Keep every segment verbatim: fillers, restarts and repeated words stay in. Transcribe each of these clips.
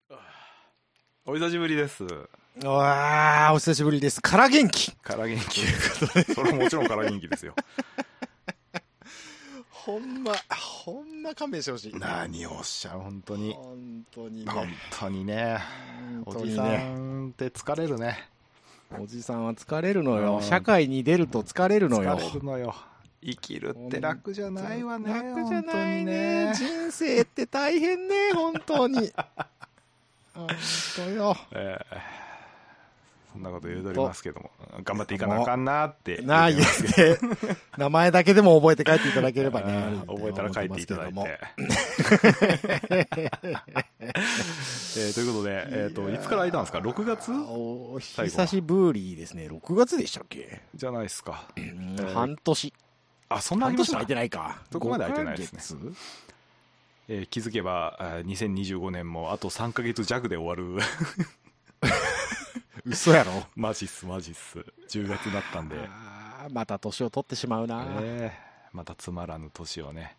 お久しぶりです。 うわー、お久しぶりです。から元気。 から元気。それはもちろんから元気ですよ。 ほんま、ほんま勘弁してほしい。 何をおっしゃる、本当に。 本当にね。 本当にね。 本当にね、 おじさんって疲れるね。 おじさんは疲れるのよ。 うん、 社会に出ると疲れるのよ。 疲れるのよ。生きるって楽じゃないわね。 楽じゃないね。人生って大変ね、本当に。本当よ。 えー、そんなこと言うとりますけども、頑張っていかなあかんなって言なあ、言って、名前だけでも覚えて帰っていただければね。 覚えたら帰っていただいて。えー、ということで、えーと、いつから空いたんですか？ろくがつ？ お久しぶりですね。ろくがつでしたっけ？ じゃないですか。 えー、半年。 あ、そんな空いました？ 半年空いてないか。 そこまで空いてないですね。えー、気づけばにせんにじゅうごねんもあとさんかげつ弱で終わる。 嘘やろ。 マジっすマジっす。じゅうがつだったんで、 あまた年を取ってしまうな、 えー、またつまらぬ年をね。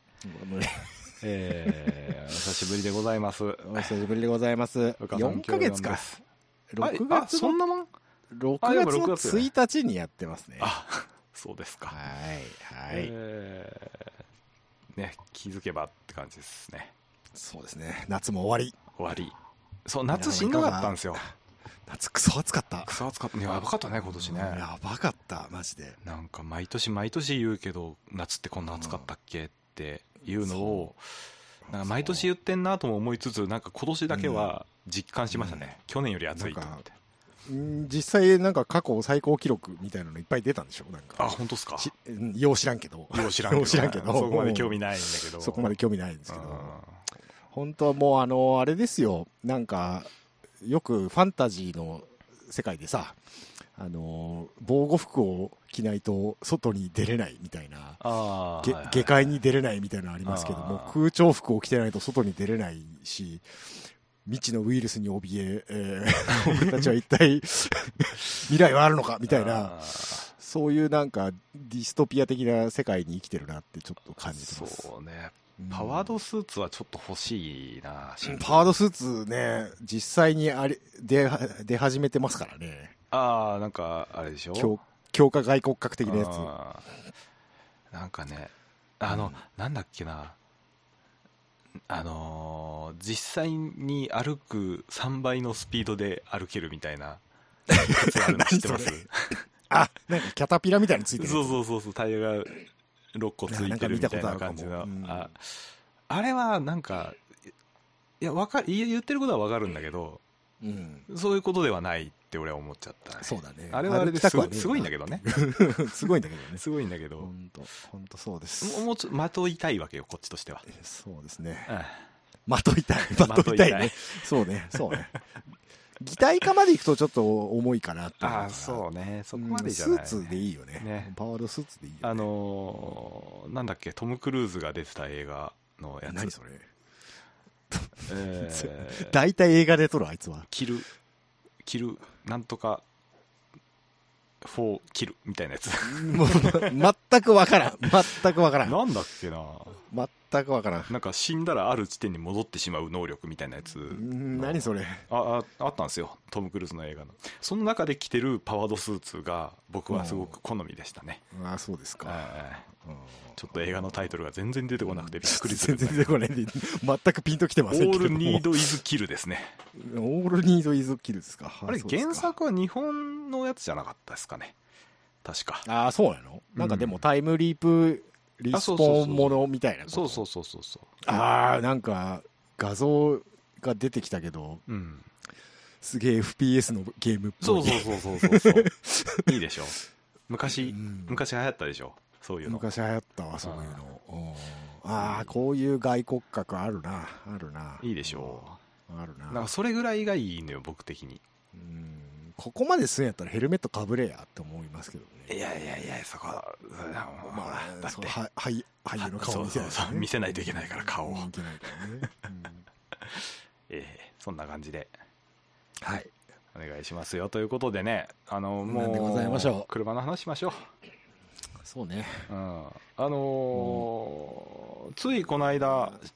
えー、お久しぶりでございます。 お久しぶりでございます。よんかげつか。ろくがつ、 そんなもん。 ろくがつのついたちにやってますね。 あ、そうですか。 はいはい、 えー、ね、気づけばって感じですね。 そうですね。夏も終わり終わり。そう、夏しんどかったんですよ。 夏クソ暑かった。 クソ暑かった。やばかったね今年ね。 やばかったマジで。 なんか毎年毎年言うけど、夏ってこんな暑かったっけっていうのをなんか毎年言ってんなとも思いつつ、なんか今年だけは実感しましたね、うん、去年より暑いと思って。 実際なんか過去最高記録みたいなのいっぱい出たんでしょ。なんかあ、本当ですか。 よう知らんけど、 よう知らんけど、ね、 知らんけどそこまで興味ないんだけど、 そこまで興味ないんですけど、本当はもうあのあれですよ。なんかよくファンタジーの世界でさ、あの防護服を着ないと外に出れないみたいな、 あ、 げ、はいはい、下界に出れないみたいなのありますけども、空調服を着てないと外に出れないし、未知のウイルスに怯ええー、俺たちは一体未来はあるのかみたいな、そういうなんかディストピア的な世界に生きてるなってちょっと感じてます。 そうね。パワードスーツはちょっと欲しいな。 うん、パワードスーツね、実際にあれ出出始めてますからね。 ああ、なんかあれでしょ。 強, 強化外骨格的なやつ。なんかね、あの、うん、なんだっけな。あのー、実際に歩くさんばいのスピードで歩けるみたいな靴あるの知ってます？ あ、なんかキャタピラみたいについてる。 そうそうそうそう、タイヤがろっこついてるみたいな感じの、うん、あ, あれはなんかいやわか言ってることはわかるんだけど、うん、そういうことではないって俺は思っちゃった、ね、 そうだね。 あれはあれですごい、すごいんだけどね。 すごいんだけどね。 すごいんだけど。 本当本当そうです。 もうもうちょっとまといたいわけよこっちとしては。 そうですね。 うん、 まといたい。まといたいね。そうね。そうね。擬態化までいくとちょっと重いかなって。 ああ、そうね。そこまでじゃない、ね。 スーツでいいよね。ね、パワードスーツでいいよね。 あのー、なんだっけ、トム・クルーズが出てた映画のやつ。 何それ。 えー、 大体映画で撮るあいつは。 キル、キル、なんとか、フォーキルみたいなやつ。 もう全くわからん。全くわからん。 なんだっけな。 全くわからん。 なんか死んだらある地点に戻ってしまう能力みたいなやつ。 何それ。 ああ、あったんですよ、トム・クルーズの映画の。その中で着てるパワードスーツが僕はすごく好みでしたね。 ああ、そうですか。 ちょっと映画のタイトルが全然出てこなくてびっくりする。 全然出てこないんで全くピンときてませんけども。 オールニードイズキルですね。 オールニードイズキルですか。 あれ原作は日本のやつじゃなかったですかね、確か。 ああ、そうなの。なんかでもタイムリープリスポーンものみたいな。 そうそうそうそうそう。 ああ、なんか画像が出てきたけど、うん、すげえ エフピーエス のゲームっぽい。 そうそうそうそうそういいでしょ。昔、うん、昔流行ったでしょ、そういうの。 昔流行ったわ、そういうの。ああ、こういう外骨格あるな、あるな。 いいでしょう。あるな。 なんかそれぐらいがいいのよ僕的に。 うん、ここまでするんやったらヘルメットかぶれやって思いますけどね。 いやいやいや、そこは、まあ、だっては俳優の顔見せない、ね、 そうそうそう、見せないといけないから顔を。 いけないからね。うん、 えー、そんな感じで、 はい、 お願いしますよということでね、あのもうなんでございましょう。 車の話しましょう。 そうね。 うん、あのー、ついこの間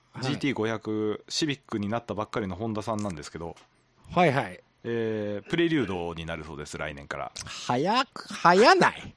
ジーティーごひゃく シビックになったばっかりのホンダさんなんですけど、 はいはい。 えー、プレリュードになるそうです、来年から。 早く、早ない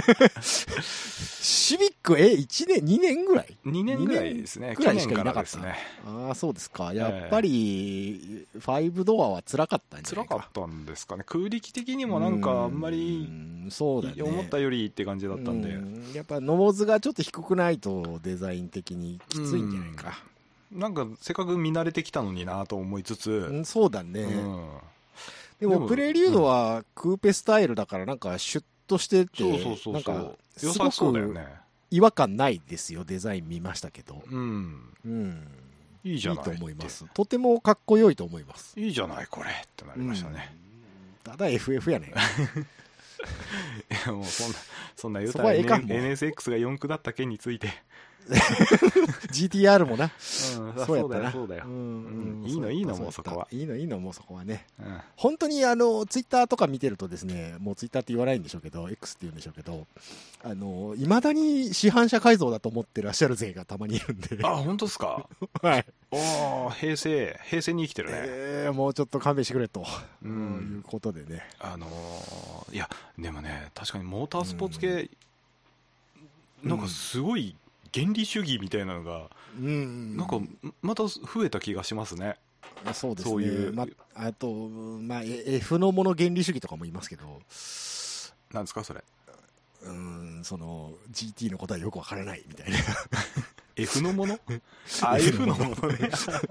シビック、え、いちねん、にねんぐらい ? に 年ぐらいですね。 ぐらいしかいなかった。 ですね。 ああ、そうですか。やっぱり、ファイブドアは辛かったんじゃないか。 辛かったんですかね。空力的にもなんかあんまり、 そうだね、 思ったよりって感じだったんで。 んやっぱノーズがちょっと低くないとデザイン的にきついんじゃないか。 なんかせっかく見慣れてきたのになと思いつつ、 うん、そうだね。 うんでも、プレリュードはクーペスタイルだから、なんか、シュッとしてて、 そうそうそう、 なんか、 良さそうだよね。 違和感ないですよ、デザイン見ましたけど。 うん。 うん。 いいじゃない。 いいと思います。とてもかっこよいと思います。 いいじゃない、これってなりましたね。 うん、ただ エフエフ やね。 いや、もうそんな、そんな言うたらら エヌエスエックス がよん駆だった件について。 ジーティーアール もな、うん、 そうやったな。そうだよ。いいのいいのもうそこは。 いいのいいのもうそこはね。 うん、 本当にあのツイッターとか見てるとですね、もうツイッターって言わないんでしょうけど、X って言うんでしょうけど、あのいまだに市販車改造だと思ってらっしゃる勢がたまにいるんで。 あ、本当ですか。 はい。 おー、平成平成に生きてるね。 えー、もうちょっと勘弁してくれと、うん、いうことでね。 あのー、いやでもね、確かにモータースポーツ系、うん、なんかすごい原理主義みたいなのが、うん、なんかまた増えた気がしますね。 そうですね。そういう、まあと、まあ、F のもの原理主義とかも言いますけど、 なんですかそれ。 うん、その ジーティー のことはよくわからないみたいな。 F のものあ、F のものね。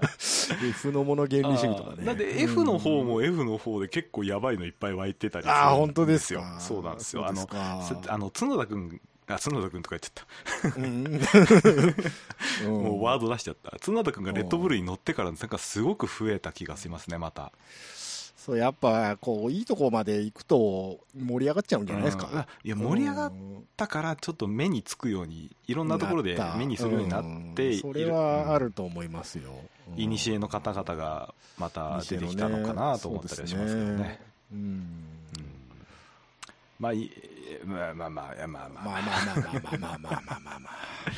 F のもの原理主義とかね。 だって F の方も F の方で結構やばいのいっぱい湧いてたりするんですよ。 あ、本当ですよ。 そうなんですよ。あの、あの角田君あ、角田君とか言っちゃった、うん、もうワード出しちゃった。角田君がレッドブルに乗ってからなんかすごく増えた気がしますね。またそう、やっぱこういいとこまで行くと盛り上がっちゃうんじゃないですか。 うん、いや盛り上がったからちょっと目につくようにいろんなところで目にするようになっている、 うん、それはあると思いますよ。 いにしえの方々がまた出てきたのかなと思ったりはしますけどね。うん、うん、まあいいまあまあまあまあまあまあまあまあまあまあまあまあまあまあま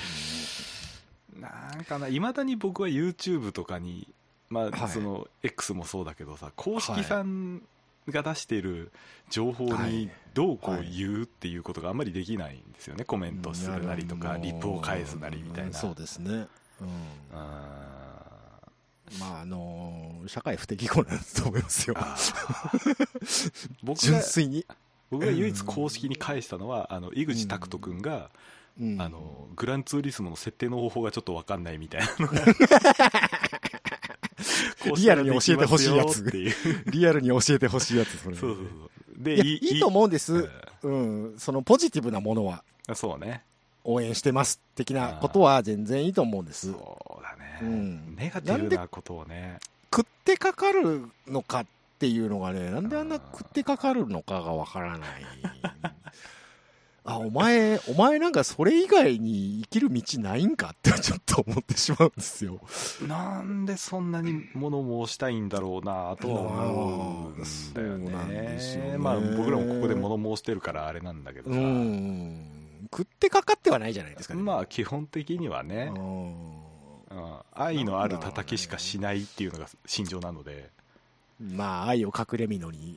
あなんかないまだに僕は YouTube とかにまあその X もそうだけどさ、公式さんが出している情報にどうこう言うっていうことがあんまりできないんですよね。コメントするなりとかリプを返すなりみたいな。 そうですね。うん。まああの社会不適合なんだと思いますよ。 僕が純粋に。 僕が唯一公式に返したのは、あの井口拓人君が、うん、あのグランツーリスモの設定の方法がちょっと分かんないみたいなのがリアルに教えてほしいやつリアルに教えてほしいやつそれ。 そうそうそうでい い, いいと思うんです、うん、そのポジティブなものはそうね、 応援してます的なことは全然いいと思うんです。 そうだね、 うん、 ネガティブなことをね食ってかかるのかっていうのがね、なんであんな食ってかかるのかがわからないあ、お前お前なんかそれ以外に生きる道ないんかってちょっと思ってしまうんですよ。 なんでそんなに物申したいんだろうなとは思うんだよね。そうなんですよね。まあ僕らもここで物申してるからあれなんだけどさ、うん、 食ってかかってはないじゃないですかね。 まあ基本的にはね、うん、愛のある叩きしかしないっていうのが心情なので、 まあ愛を隠れみのに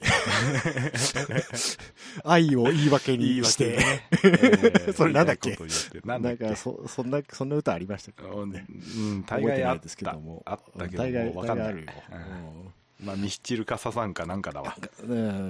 愛を言い訳にして、ねえー、それなんだっけ、なんか そ, そんなそんな歌ありましたけどね、うん、 大概あったですけども、 あったけども分かんない、うん、まあミスチルかササンかなんかだわ、 うん、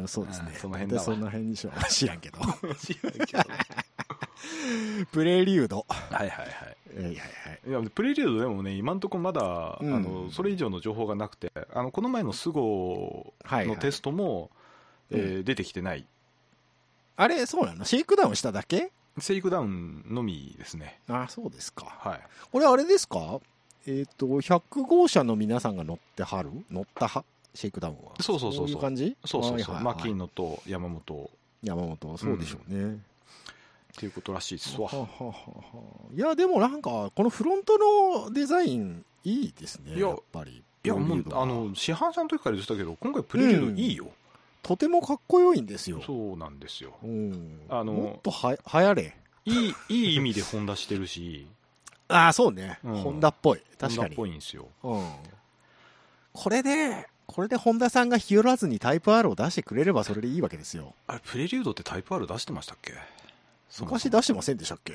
そうですね、 その辺だわ、 その辺にしよう知らんけど知らんけどプレリュード、 はいはいはい、 いやいやいやプレリュードでもね今のところまだ、うん、あのそれ以上の情報がなくて、あのこの前のスゴのテストも、はいはい、えーうん、出てきてない。 あれそうなの？シェイクダウンしただけ？ シェイクダウンのみですね。 あ、そうですか。 はい。 これあれですか？えっとひゃく号車の皆さんが乗ってはる？乗ったはシェイクダウンは。 そうそうそうそう。 そういう感じ？ そうそうそう。マキーノと山本。 山本そうでしょうね。うんっていうことらしいですわ。はははは。 いやでもなんかこのフロントのデザインいいですね。やっぱり。 いやもうあの市販車の時から言ってたけど今回プレリュードいいよ、うん。 とてもかっこよいんですよ。 そうなんですよ。 うん、 あのもっとは流行れ。 いいいい意味でホンダしてるし。 ああ、そうね。 うんホンダっぽい。確かに。 ホンダっぽいんですよ。 うん。これで、これでホンダさんが日和らずにタイプ R を出してくれればそれでいいわけですよ。 あれ、プレリュードってタイプ R 出してましたっけ？ 昔出してませんでしたっけ？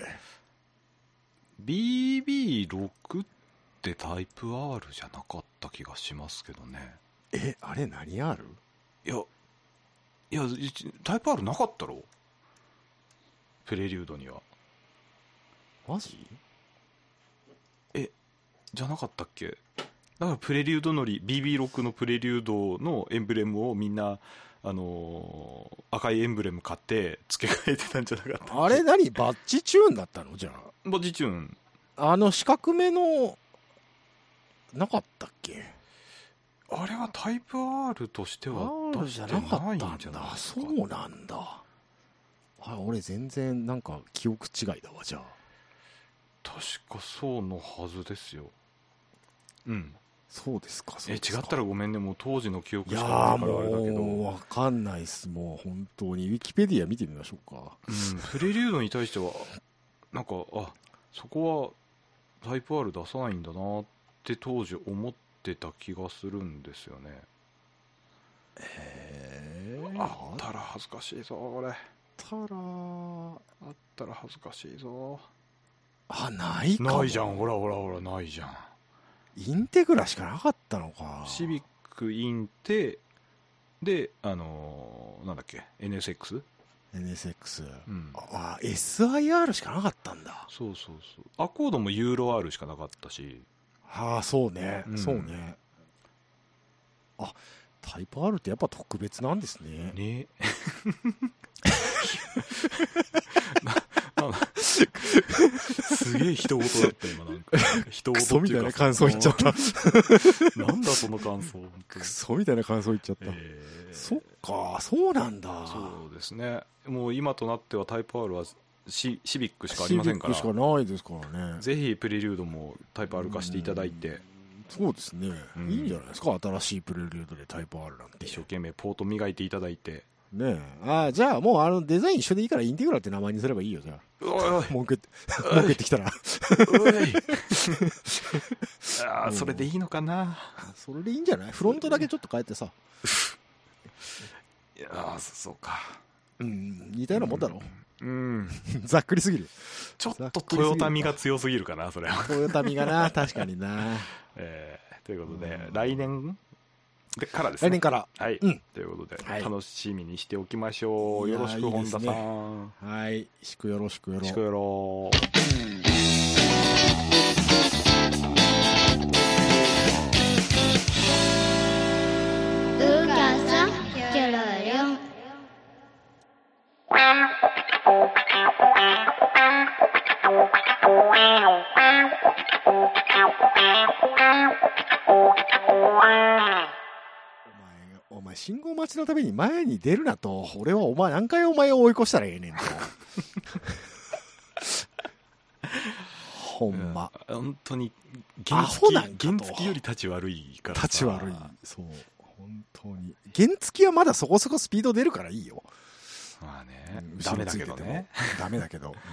ビービーろく ってタイプ R じゃなかった気がしますけどね。 え、あれ何 R？ いや、いや、タイプ R なかったろ？プレリュードには。 マジ？ え、じゃなかったっけ？だからプレリュードのり ビービーろく のプレリュードのエンブレムをみんな、あのー、赤いエンブレム買って付け替えてたんじゃなかったっけ？ あれ何バッチチューンだったの？じゃあバジチューン。 あの四角めのなかったっけ？ あれはタイプ R としては R 出してじゃなかないんったんじゃないだ。 ですか。 そうなんだ。あ、俺全然なんか記憶違いだわ。じゃあ確かそうのはずですよ。うん。 そうですか。そうえ、違ですかったらごめんね。もう当時の記憶いやしかないーからあれだけど。 もうわかんないっす。もう本当にウィキペディア見てみましょうか。 うん、プレリュードに対してはなんか、あ、そこはタイプ R 出さないんだなって当時思ってた気がするんですよね。 へあったら恥ずかしいぞこれ。 たらあったら恥ずかしいぞ。 あ、ないかも。 ないじゃん。ほらほらほら、ないじゃん。 インテグラしかなかったのか。 シビックインテで、あのーなんだっけ エヌエスエックス？ エヌエスエックス、 うん、 あ、エスアイアール しかなかったんだ。 そうそうそう。アコードもユーロ R しかなかったし。 ああ、そうね、 うん、 そうね。あ、タイプ R ってやっぱ特別なんですね。 ねななすげえ人事だった今。なんか人事クソみたいな感想言っちゃった。 なんだその感想。 クソみたいな感想言っちゃった、 えー、 そっか、そうなんだ。 そうですね。もう今となってはタイプ R はシ, シビックしかありませんから、 シビックしかないですからね。 ぜひプレリュードもタイプ R 化していただいて、 そうですね、 うん、 いいんじゃないですか。新しいプレリュードでタイプ R なんて一生懸命ポート磨いていただいてねえ。ああ、じゃあもうあのデザイン一緒でいいからインテグラって名前にすればいいよ。じゃあおい文句文句言ってきたらおいああ、それでいいのかな。 それでいいんじゃない？フロントだけちょっと変えてさいやー、そうか。 うん、似たようなもんだろ。 うん、うん、 ざっくりすぎる。 ちょっとトヨタ味が強すぎるかな、それは。 トヨタ味がな、確かにな。 えー、ということで、来年でからですね。 来年から。 はい。 うん、 ということで、 はい、 楽しみにしておきましょう。よろしく、本田さん。 いいね、はい。しくよろしくよろ。 しくよろ。 お前信号待ちのために前に出るなと。俺はお前何回お前を追い越したらええねんとほんま、 うん、本当に原付原付より立ち悪いからさ。 立ち悪い。そう本当に原付はまだそこそこスピード出るからいいよ。 まあね、 うん、 ダメだけどね。 ダメだけど、うん、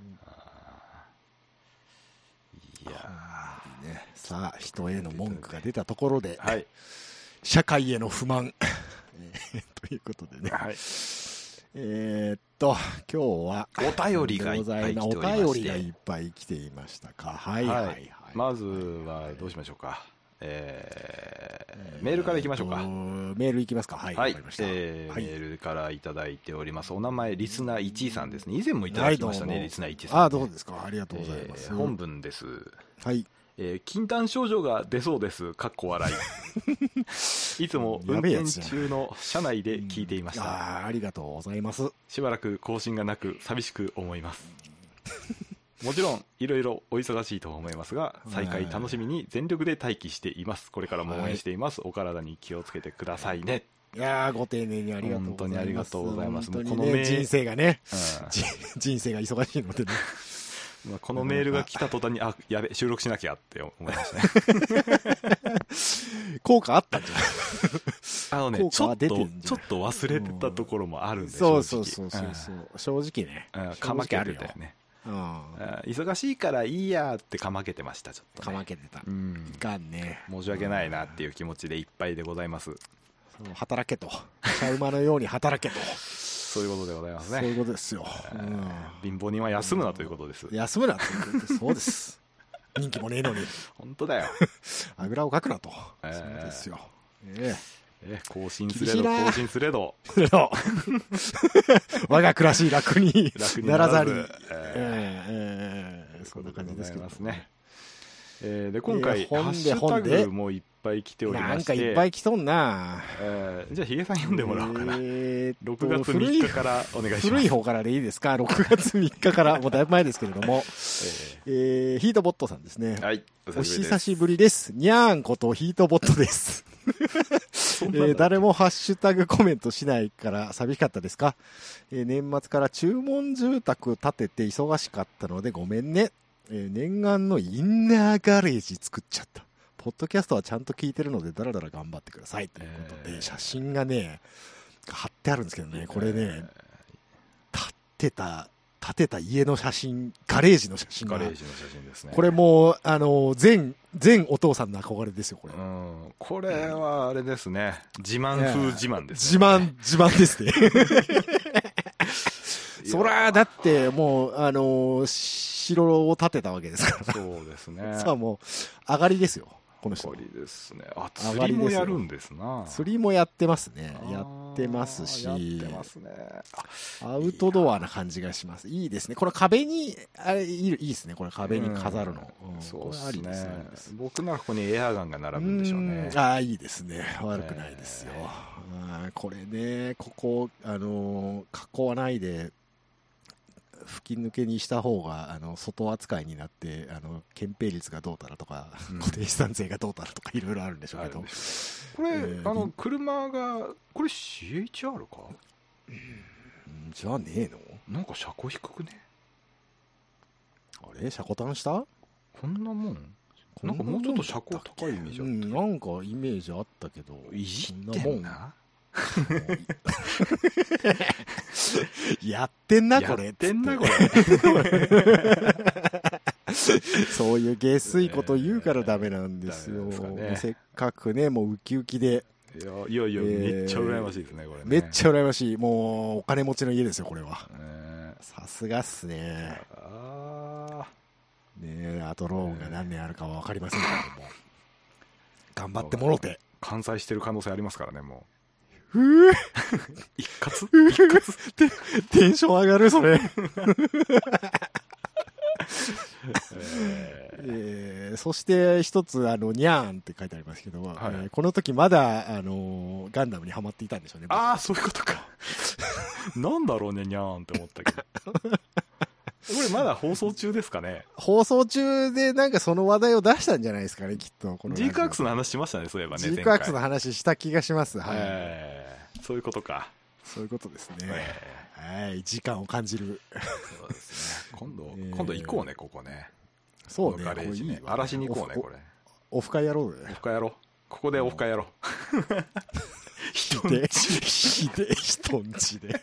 いやー、ね、さあ人への文句が出たところで、 はい、 社会への不満ということでね、 はい、 えー、っと今日はお便りがいっぱい来ておりまして、 お便りがいっぱい来ていましたか。はいはいはい、はい、 まずはどうしましょうか。えー、メールからいきましょうか。 メールいきますか。はい、 はい、 わかりました。 えーはい、 メールからいただいております。お名前リスナーいちいさんですね。以前もいただきましたね、はい、リスナーいちいさん、ね。 あ、どうですか。ありがとうございます。 えー、本文です。 はい。 えー、禁断症状が出そうです。かっこ笑い。いつも運転中の車内で聞いていました。 うん、あ, ありがとうございます。 しばらく更新がなく寂しく思います。もちろんいろいろお忙しいと思いますが、再開楽しみに全力で待機しています。これからも応援しています。はい、お体に気をつけてくださいね。 いやー、ご丁寧にありがとうございます。 本当にありがとうございます。 本当にね、この人生がね、 うん、 人生が忙しいのでね。 まあこのメールが来た途端に、あ、やべ、収録しなきゃって思いましたね。 効果あったんじゃないあのね、ちょっと、ちょっと忘れてたところもあるんで、 そうそうそうそうそう、正直ね。 うん、かまけてたよね。 うん、 忙しいからいいやってかまけてましたちょっと、ね、 かまけてた、 うん、 いかんね、 申し訳ないなっていう気持ちでいっぱいでございます。 そう働けと、茶馬のように働けとそういうことでございますね。 そういうことですよ、 うん、貧乏人は休むなということです。 休むなということです。そうです人気もねえのに本当だよあぐらをかくなと、 えー、 そうですよ、ええー、更新すれど更新すれど我が暮らし楽にならざり、えーえーえー、 そんな感じですけどね。えー、で今回、 えー、 ハッシュタグもいっぱい来ておりまして、 なんかいっぱい来とんな、 えー、じゃあヒゲさん読んでもらおうかな、 えー、 ろくがつみっかからお願いします。 古い方からでいいですか。ろくがつみっかからもうだいぶ前ですけれども、えーえー、ヒートボットさんですね、 はい、 お久しぶりです。にゃーんことヒートボットですえー、誰もハッシュタグコメントしないから寂しかったですか。えー、年末から注文住宅建てて忙しかったのでごめんね。えー、念願のインナーガレージ作っちゃった。ポッドキャストはちゃんと聞いてるのでだらだら頑張ってくださいということで、えー、写真がね貼ってあるんですけどね、これね建てた建てた家の写真、ガレージの写真が、 ガレージの写真ですね。 これもうあの全全お父さんの憧れですよこれ。 うん、これはあれですね、自慢風自慢ですね。自慢自慢ですね。そらだってもうあの城を建てたわけですから。 そうですね。 さあもう上がりですよこの人。 上がりですね。あ、釣りもやるんですな。 釣りもやってますね。やってますし、 やってますね。 アウトドアな感じがします。いいですね。これ壁にあれいいいいですね。これ壁に飾るの。 うんうん、そうですね。僕ならここにエアガンが並ぶんでしょうね。 ああいいですね。悪くないですよ。えー、これね、ここあのー、囲わないで。吹き抜けにした方があの外扱いになってあの憲兵率がどうたらとか、うん、固定資産税がどうたらとかいろいろあるんでしょうけど、 これ、えー、あの車がこれ シーエイチアール か、 うん、じゃねえの。 なんか車高低くね。 あれ車高端した。 こんなもんなんかもうちょっと車高高いイメージあった、うん、 なんかイメージあったけどいじってんなやってんなこれ。 やってんなこれ。 そういう下水こと言うからダメなんですよ。すね、せっかくねもうウキウキで。 いやいやいや、えー、めっちゃ羨ましいですねこれね。 めっちゃ羨ましい。もうお金持ちの家ですよこれは。さすがっすね。あねあとローンが何年あるかは分かりませんけども、頑張ってもろて。 完済してる可能性ありますからねもう。 ふぅ一括一括テンション上がるそれ、えーえー、そして一つあのニャーンって書いてありますけど、はい、えー、この時まだあのー、ガンダムにハマっていたんでしょうね。 ああそういうことかなんだろうねニャーンって思ったけどこれまだ放送中ですかね。 放送中でなんかその話題を出したんじゃないですかねきっと。このジークアックスの話しましたねそういえばね。 ジークアックスの話した気がします。はい、 えー、そういうことか。 そういうことですね、えー、はい時間を感じる。 そうですね今度、えー、今度行こうねここね。 そうねガレージね荒らしに行こうねこれ。 オフ会やろうぜ。 オフ会やろうここでオフ会やろう。 人んちひで人んちで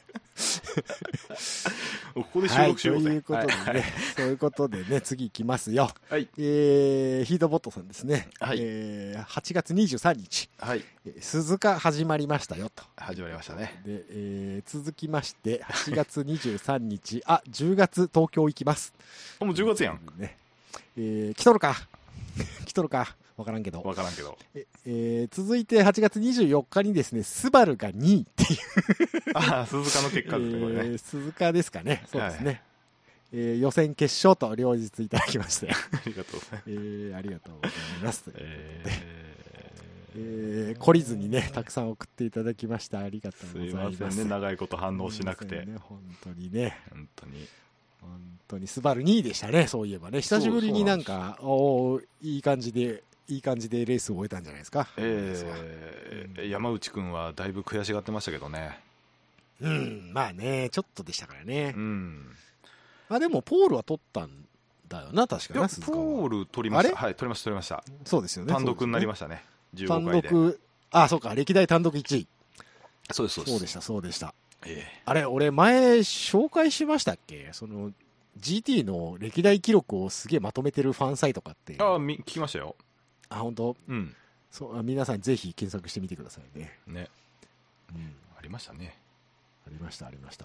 ここで収録しようぜ。 はい、ということでね、はい、そういうことでね次行きますよ。 はい、 えー、ヒートボットさんですね、 はい、 えー、はちがつにじゅうさんにち、 はい、 鈴鹿始まりましたよと。 始まりましたね。 で、えー、続きましてはちがつにじゅうさんにちあじゅうがつ東京行きます。 もうじゅうがつやん、 ねえー、来とるか来とるか分からんけど分からんけどえ、えー、続いてはちがつにじゅうよっかにですねスバルがにいっていうああ鈴鹿の結果ですね、これね、 えー、鈴鹿ですかね。そうですね、はい、えー、予選決勝と両日いただきましてありがとうございます、 えー、ありがとうございますえーえー、懲りずにねたくさん送っていただきました。ありがとうございます。 すいませんね長いこと反応しなくて、 ね、本当にね本当に本当にスバルにいでしたね。そういえばね久しぶりになんかおいい感じでいい感じでレースを終えたんじゃないですか。 えー、山内くんはだいぶ悔しがってましたけどね。 うんまあねちょっとでしたからね。 うんまあでもポールは取ったんだよな確かに。 ポール取りました。はい取りました取りました。 そうですよね。 単独になりましたね。じゅうごかいで単独あそうか歴代単独いちい。 そうですそうです。 そうでしたそうでした。 えー、 あれ俺前紹介しましたっけそのジーティー の歴代記録をすげえまとめてるファンサイトかってああ、み聞きましたよ。 あ本当うんそうあ皆さんぜひ検索してみてくださいね。 ね、 うんありましたね。 ありましたありました。 へ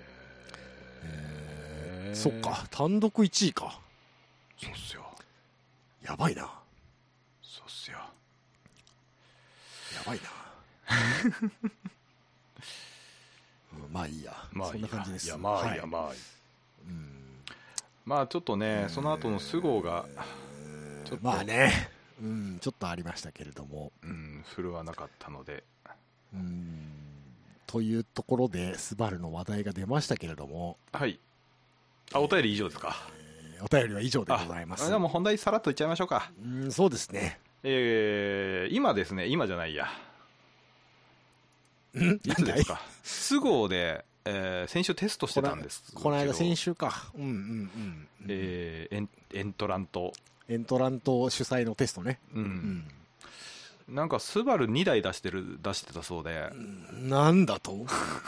え。 そっか単独いちいか。 そうっすよ。 やばいな。 そうっすよ。 やばいな。うんまあいいや。 まあいいやそんな感じです。 いやまあいいや、 はいまあいい。 うんまあちょっとね、その後の菅生がちょっとまあね、うん、ちょっとありましたけれども、 うん振るわなかったので、 うんというところでスバルの話題が出ましたけれども、 はい。あ、お便り以上ですか。 えーお便りは以上でございます。 あ、でも本題さらっといっちゃいましょうか。 うんそうですね。 えー、今ですね、今じゃないや。 んいつですか。菅生で、えー先週テストしてたんですけど。 この間先週か。うんうんうん。 えーエン、エントラント。 エントラント主催のテストね。 うん。 うんなんかスバルにだい出してる、出してたそうで、 なんだと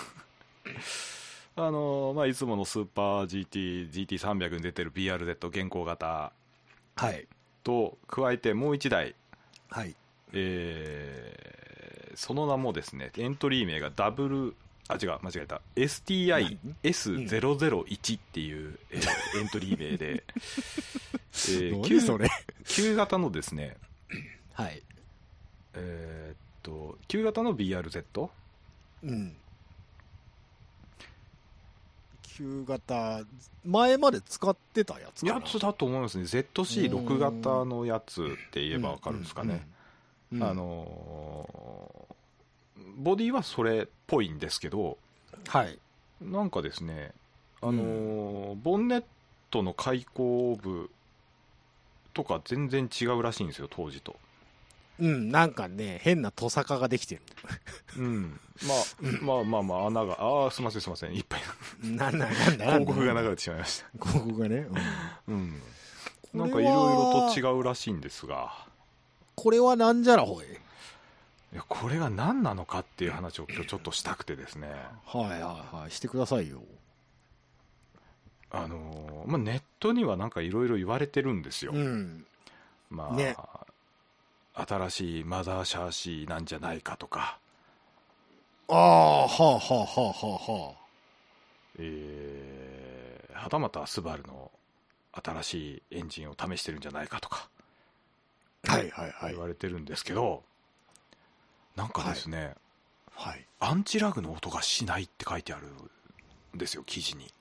あのーまあ、いつものスーパー ジーティー、ジーティーさんびゃく に出てる ビーアールゼット 現行型はい。 と加えてもういちだい、 はい。 えーその名もですね、エントリー名がダブル、あ、違う、間違えた、エスティーアイエスゼロゼロいち っていう、えーエントリー名で、えー何それ旧型のですね、 はい。 えーっと、旧型の ビーアールゼット、 うん。旧型、前まで使ってたやつかな。 やつだと思いますね。 ゼットシーろく 型のやつって言えばわかるんですかね。 うんうんうんあのーボディはそれっぽいんですけど、 はい。 なんかですね、あのーボンネットの開口部とか全然違うらしいんですよ、当時と。 うん、なんかね、変なトサカができてる。 うん、まあ、まあまあまあ穴が、ああすいませんすいません、いっぱいなんだなんだ広告が流れてしまいました。 広告がね。うんうん、 これはなんかいろいろと違うらしいんですが、 これはなんじゃらほい。 いやこれが何なのかっていう話を今日ちょっとしたくてですね、 はいはいはい。してくださいよ。 あのーまあ、ネットにはなんかいろいろ言われてるんですよ。 うん。 まあ、 ね新しいマザーシャーシーなんじゃないかとか、 ああ、はあはあはあはあはえーはたまたスバルの新しいエンジンを試してるんじゃないかとかあ。はいはいはい言。われてるんですけど、なんかですね、 はい。 アンチラグの音がしないって書いてあるんですよ、記事に。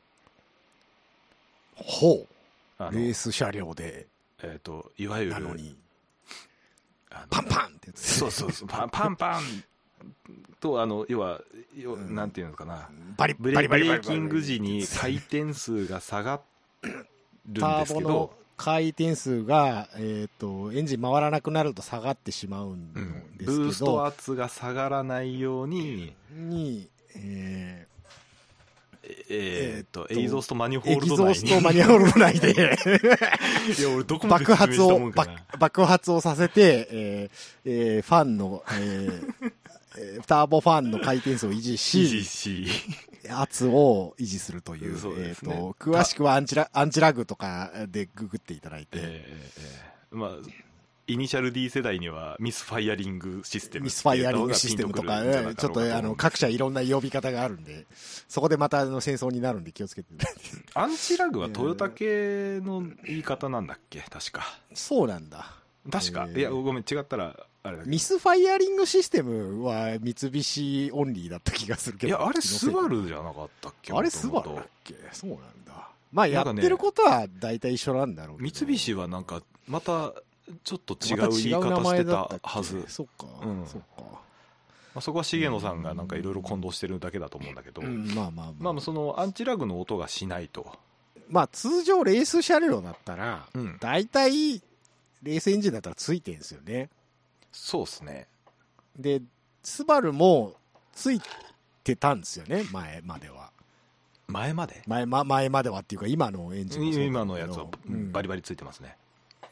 ほう。 あのレース車両で、 えー、といわゆるなのに、 あのパンパンってやつ。 そうそうそうパンパンパンと、あの要は要うんなんていうのかな、 バリブレバリバリバリブレーキング時に回転数が下がるんタですけどーボの、回転数が、えっ、と、エンジン回らなくなると下がってしまうんうんですけど、 ブースト圧が下がらないように、 に、ええー、とえーとエイゾーストマニホー、エキゾーールド内にストマニュアル内でいや俺どこまで爆発説明したもをんかな、 爆爆発をさせて、えーえーファンの、えーえーターボファンの回転数を維持し、 ジーシー圧を維持するという、 そうえーですねと詳しくはアンチラアンチラグとかでググっていただいて、 えーえーまあイニシャル D 世代にはミスファイアリングシステムミスファイアリングシステムとか、 えちょっとあの各社いろんな呼び方があるんで、そこでまたあの戦争になるんで気をつけていただいて。 アンチラグはトヨタ系の言い方なんだっけ、確かそうなんだ。 確か、 えーいやごめん違ったらあれだけど、 ミスファイアリングシステムは三菱オンリーだった気がするけど。 いやあれスバルルじゃなかったっけ、 あれスバルだっけ。そうなんだ。まあやなんかねってることは大体一緒なんだろうけど。 三菱はなんかまたちょっと違またう言い方違う名前してだったっけたはず、 そっか、 うんそっか。 まあ、そこは重野さんがなんかいろいろ混同してるだけだと思うんだけど、 うん、まあまあまあ。 まあそのアンチラグの音がしないと、 まあ通常レース車両だったら、 うん大体レースエンジンだったらついてるんですよね。 そうですね、 で、スバルもついてたんですよね、前までは。 前まで前ま前まではっていうか、今のエンジンもそうだけど今のやつはうんバリバリついてますね、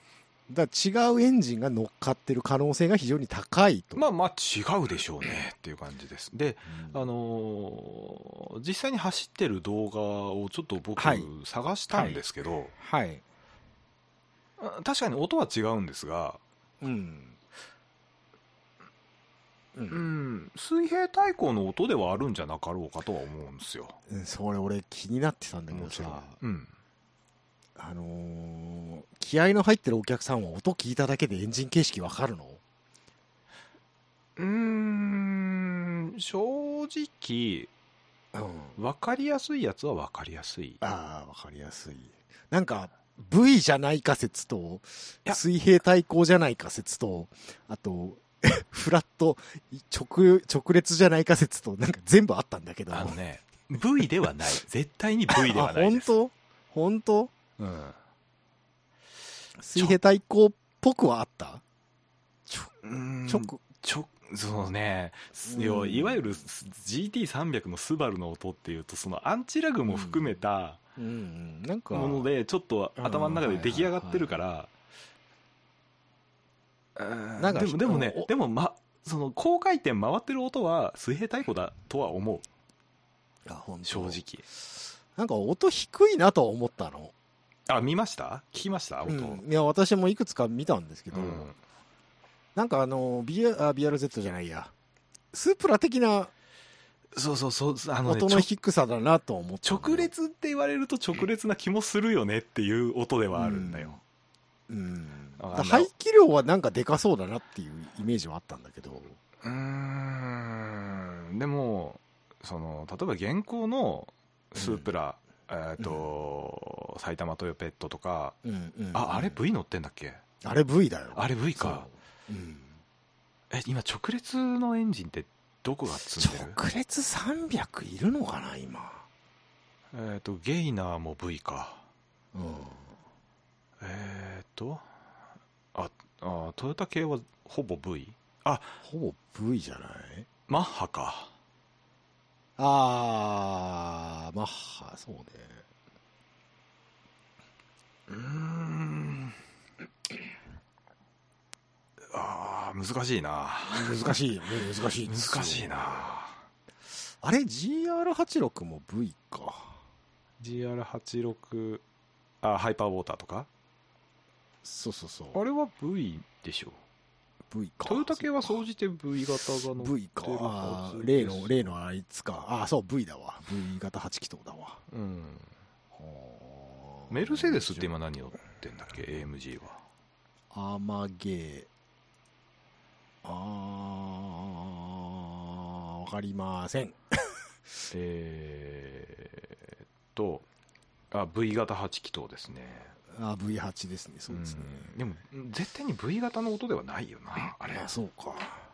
だから違うエンジンが乗っかってる可能性が非常に高いと。 まあまあ違うでしょうねっていう感じです。で、 うんあのー実際に走ってる動画をちょっと僕はい探したんですけど、 はい。 あ確かに音は違うんですが、 うん。う。 うんん、水平対向の音ではあるんじゃなかろうかとは思うんですよ。 うんそれ俺気になってたんだけどもちろんさ、 うん。 あのー気合の入ってるお客さんは音聞いただけでエンジン形式わかるの？ うーん、正直、 うん。 分かりやすいやつは分かりやすい。 ああ、わかりやすい。なんか、V じゃないか説と、 いや水平対向じゃないか説と、あと、フラット直、直列じゃないか説と、なんか全部あったんだけど。 あのね、V ではない。絶対に V ではないです。 あ、本当本当うん。 水平対向っぽくはあったちょ、 うーんちょく、 ちょそうね、 うん要はいわゆる ジーティーさんびゃく のスバルの音っていうと、そのアンチラグも含めたうんうん、なんか、 もので、ちょっと頭の中で出来上がってるから、うんなんかでもでもねお、 でも、ま、その高回転回ってる音は水平対向だとは思う、 あ本当正直。 なんか音低いなとは思ったの。 あ、見ました聞きました音。 うんいや、私もいくつか見たんですけど、 うんなんかあの、ビーアール、あ ビーアールゼット じゃないや、スープラ的なそうそうそう、あのね、 音の低さだなと思ったの。 直列って言われると直列な気もするよねっていう音ではあるんだよ。 うん。 あのだ排気量はなんかでかそうだなっていうイメージはあったんだけど。 うーん、でも、その、例えば現行のスープラ、えっ、と、埼玉トヨペットとか、 うんうん、 あ、あれ V 乗ってんだっけ？ あれ V だよ。 あれ V か。 そう。うん。 え、今直列のエンジンってどこが積んでる？ 直列さんびゃくいるのかな、今。 えっ、と、ゲイナーも V か。 うん。 えっ、と、あ、あ、トヨタ系はほぼ V？ あ、 ほぼ V じゃないマッハか。 あー、マッハ、そうね。 うーん。ああ、難しいな。 難しい、難しい。 難しい。な。 あれ、ジーアールはちじゅうろく も V か。 ジーアールはちじゅうろく、あ、ハイパーウォーターとかそうそうそう。 あれは V でしょ。 V か。 トヨタ系は総じて V 型が乗ってる V か。あーはず例の、 です例のあいつか。あー、そう、V だわ。V 型はち気筒だわ。 うん。 はーメルセデスって今何乗ってんだっけ？ エーエムジー は。 アマゲー。あー、わかりません。 えーっと、あ、V 型はち気筒ですね。 あ、ブイはち ですね、そうですね。 うんでも、絶対に V 型の音ではないよな、あれ。 あ、そうか。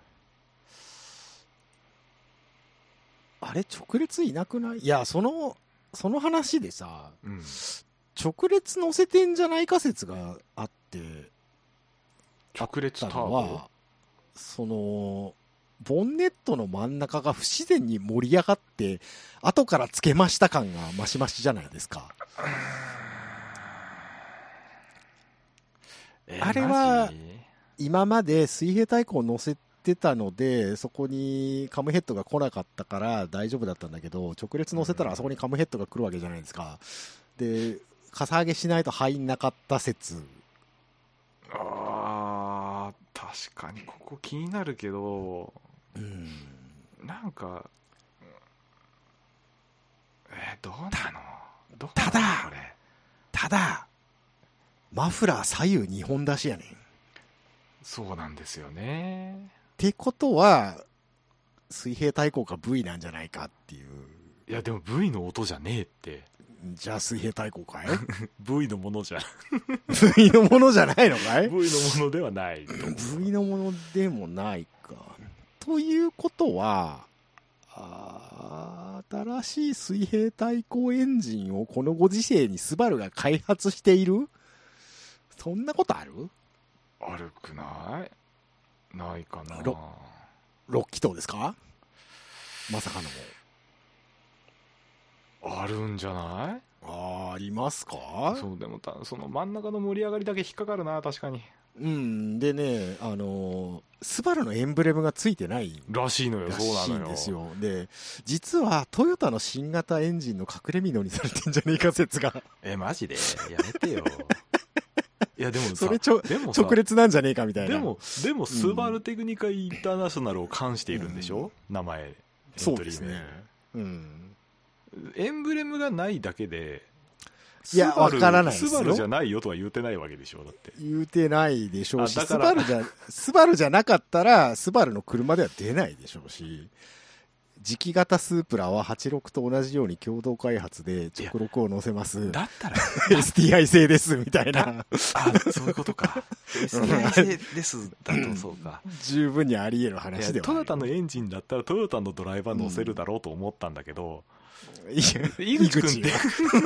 あれ、直列いなくない？いや、その、その話でさ、 うん。 直列乗せてんじゃないか説があって、 直列タたーボのは、その、ボンネットの真ん中が不自然に盛り上がって、後からつけました感がマシマシじゃないですか。 えーあれはマジ今まで水平対向を乗せてたので、そこにカムヘッドが来なかったから大丈夫だったんだけど、直列乗せたらあそこにカムヘッドが来るわけじゃないですか。で、かさ上げしないと入んなかった説。 あー、確かにここ気になるけど、 うん。 なんか、えーどうなのどうなのただこれ。 ただ、マフラー左右にほん出しやねん。っそうなんですよね。 てことは、水平対向か V なんじゃないかっていう。 いや、でも V の音じゃねえって。 じゃあ水平対向かい V のものじゃ、 ?V のものじゃないのかい V のものではないと思う。 ?V のものでもないか。ということは、あー新しい水平対向エンジンをこのご時世にスバルが開発している？そんなことある？ 悪くないないかな。 ろろっ気筒ですか？まさかの。 あるんじゃない？ あーありますか？ そう、でもたその真ん中の盛り上がりだけ引っかかるな、確かに。 うんでねあのスバルのエンブレムがついてないらしいのよ。 らそうなのよ。 しいんですよ。で実はトヨタの新型エンジンの隠れ蓑にされてんじゃねえか説がえマジでやめてよ。いやでもさそれちょでもさ直列なんじゃねえかみたいな。 でもでもスバルテクニカインターナショナルを冠しているんでしょ、 うん名前エンそうトリー名ですね。うんエンブレムがないだけでいやスバルわからないですよスバルじゃないよとは言うてないわけでしょだって。 言うてないでしょうし、スあだからバルじゃ、スバルじゃなかったら、スバルの車では出ないでしょうし、磁気型スープラははちじゅうろくと同じように共同開発で直録を載せます。 だったらエスティーアイ 製ですみたいな。 あそういうことか エスティーアイ 製ですだとそうか。 十分にあり得るい話ではある。 やトヨタのエンジンだったらトヨタのドライバー乗せるだろうと思ったんだけど、 いや井口君って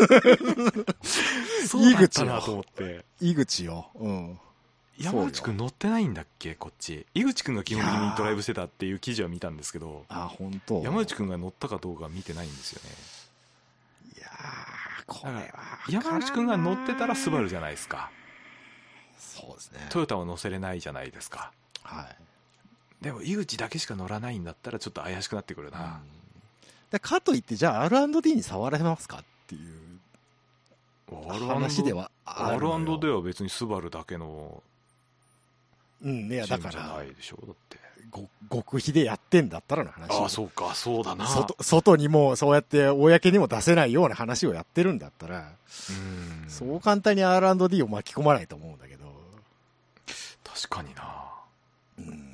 そうだったなと思って井口よ。うん。 山内くん乗ってないんだっけこっち。井口くんが基本的にドライブしてたっていう記事は見たんですけど、 あ、本当。 山内くんが乗ったかどうかは見てないんですよね。 いやー、これは。 山内くんが乗ってたらスバルじゃないですか。 そうですね。 トヨタは乗せれないじゃないですか。 はい。 でも井口だけしか乗らないんだったらちょっと怪しくなってくるな、 うんでかといってじゃあ アールアンドディー に触られますかっていう話ではあるのよ。 アールアンドディー は別にスバルだけのうんねチームじゃだからないでしょだってご極秘でやってんだったらの話。 ああそうかそうだな。 外外にもそうやって公にも出せないような話をやってるんだったらうんそう簡単に アールアンドディー を巻き込まないと思うんだけど。 確かにな。 うん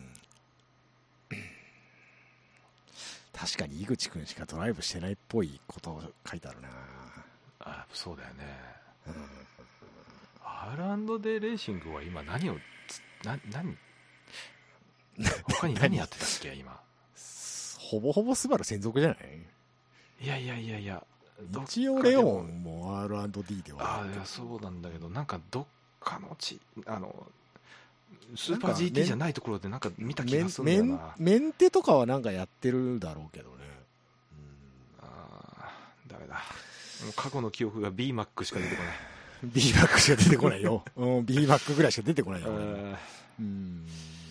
確かに井口くんしかドライブしてないっぽいこと書いてあるな。 あそうだよね、 うん、 アールアンドディー レーシングは今何をつな何他に何やってたっけ今。 ほぼほぼスバル専属じゃない。 いやいやいやいや一応レオンも アールアンドディー ではああいやそうなんだけどなんかどっかのちあのスーパー ジーティー じゃないところでなんか見た気がするんだよな。 メン、メン、メンテとかはなんかやってるだろうけどね。 うん、あダメだ。もう過去の記憶が ビーマック しか出てこない。 ビーマック しか出てこないよ。うん、ビーマック ぐらいしか出てこないよ。うん。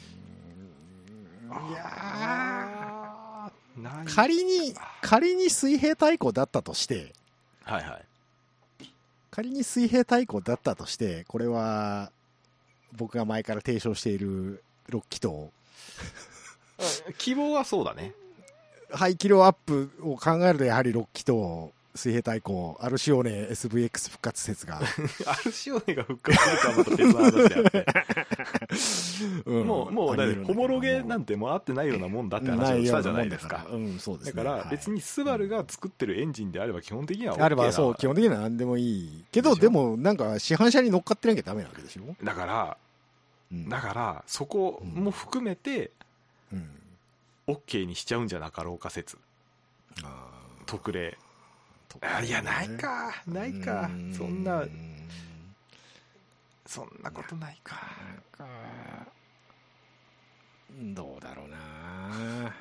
いやー仮に、仮に水平対向だったとして、 はいはい。 仮に水平対向だったとして、これは、僕が前から提唱しているろっ気筒。 希望はそうだね。 排気量アップを考えるとやはりろっ気筒水平対向アルシオーネ エスブイエックス 復活説がアルシオーネが復活するかはまた別の話であって、うん、もうもうだってホモロゲなんてもう合ってないようなもんだって話をしたじゃないですか。 うんそうですね、 だから別にスバルが作ってるエンジンであれば基本的には OK な、 あればそう基本的には何でもいいけどでもなんか市販車に乗っかってなきゃダメなわけでしょ。 だから、うん、だからそこも含めて、うん、OK にしちゃうんじゃなかろうか説。あ特例あいやないかないかそんなそんなことないか。 どうだろうな。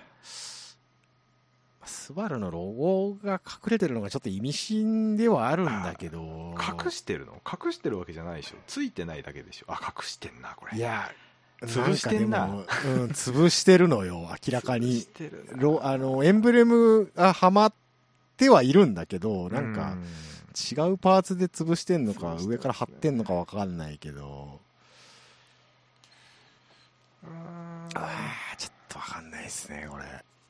スバルのロゴが隠れてるのがちょっと意味深ではあるんだけど。 隠してるの隠してるわけじゃないでしょ。ついてないだけでしょ。あ隠してんなこれ。 いや潰してんな。 うん、潰してるのよ明らかに。ロあのエンブレムがはまってはいるんだけどなんか違うパーツで潰してんのか上から貼ってんのか分かんないけどあちょっと分かんないですねこれ。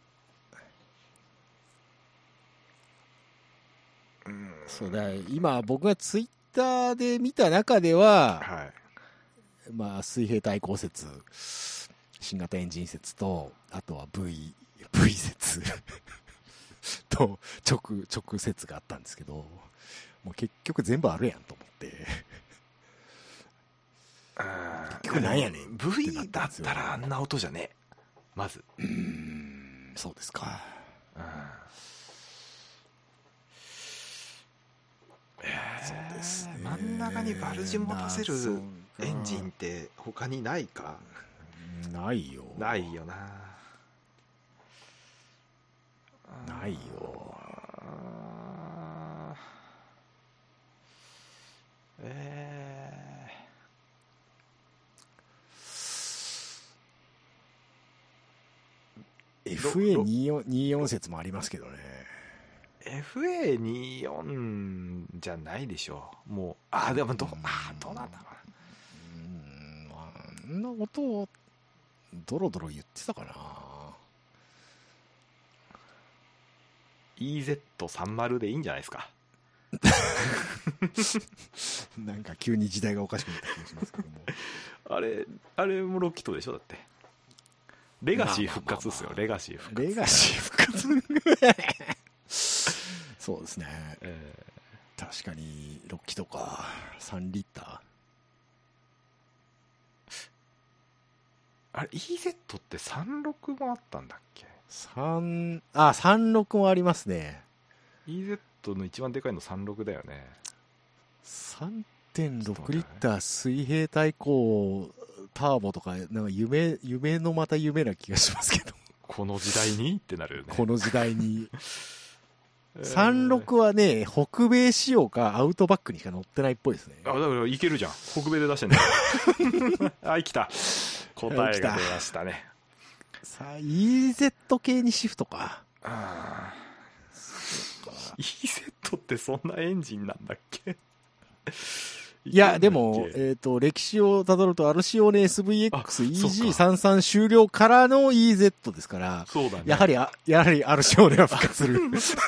うんそうだ今僕がツイッターで見た中では、はいまあ、水平対向説新型エンジン説とあとは V, v 説と直直説があったんですけどもう結局全部あるやんと思って結局なんやねん V だったらあんな音じゃねえまずうーんそうですかうんえー、そうですね真ん中にバルジ持たせるエンジンって他にないか。 ないよないよなないよえエフエーにじゅうよん にじゅうよん 説もありますけどね。 エフエーにじゅうよん じゃないでしょう。もう、あ、でもど、あ、どうなんだろうーん、まあ、あんなことをドロドロ言ってたかな。 イーゼットさんじゅう でいいんじゃないですか。 なんか急に時代がおかしくなった気がしますけども。 あれ、あれもロッキトでしょ、だって。レガシー復活っすよ、 まあまあまあまあレガシー復活。 レガシー復活そうですね、 え確かにろっキとかさんリッター。 あれ イーゼット ってさんじゅうろくもあったんだっけ。 さんあさんじゅうろくもありますね。 イーゼット の一番でかいのさんじゅうろくだよね。 さんてんろく リッター水平対向ターボとか、なんか夢夢のまた夢な気がしますけどこの時代にってなるよね。 この時代にえーさんじゅうろくはね、北米仕様かアウトバックにしか乗ってないっぽいですね。 あ、だからいけるじゃん、北米で出してんだよはい来た、答えが出ましたね。 さあ イーゼット 系にシフトか。 あー イーゼット ってそんなエンジンなんだっけ。 いや、でも、 いけんだっえっ、と、歴史をたどると、アルシオネ エスブイエックスあイージーそさんじゅうさん 終了からの イーゼット ですから、 けそうだね、 やはり、あやはりアルシオネは復活する。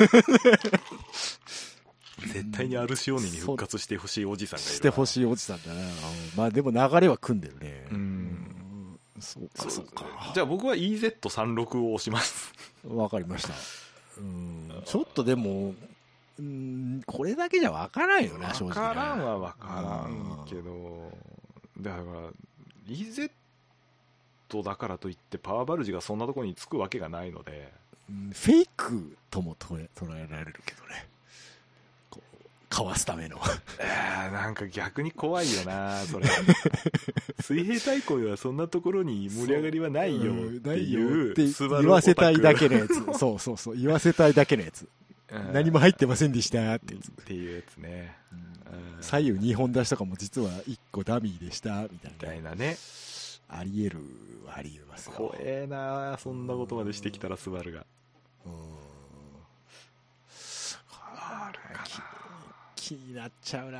絶対にアルシオネに復活してほしいおじさんがいるわ。 してほしいおじさんだな。まあでも流れは組んでるね。 うんうんそうか、そうか。 じゃあ僕は イーゼットさんじゅうろく を押します。 わかりました。うんちょっとでも、うんこれだけじゃわからんよな、正分直な。 からんは分からんけど、だから イーゼット だからといってパワーバルジがそんなところにつくわけがないので、 うんフェイクとも捉え捉えられるけどね。こうかわすための。 えー、なんか逆に怖いよなそれ。水平対向はそんなところに盛り上がりはないよっていうってスバル言わせたいだけオのやつ。そうそうそう。言わせたいだけのやつ。 タク何も入ってませんでしたってやつ。 っていうやつね、うん左右にほん出しとかも実はいっこダミーでしたみたいみたいな。 なね。 あり得るはあり得ますよ。 怖えなそんなことまでしてきたらスバルが。 うんあるかな。 気になっちゃうな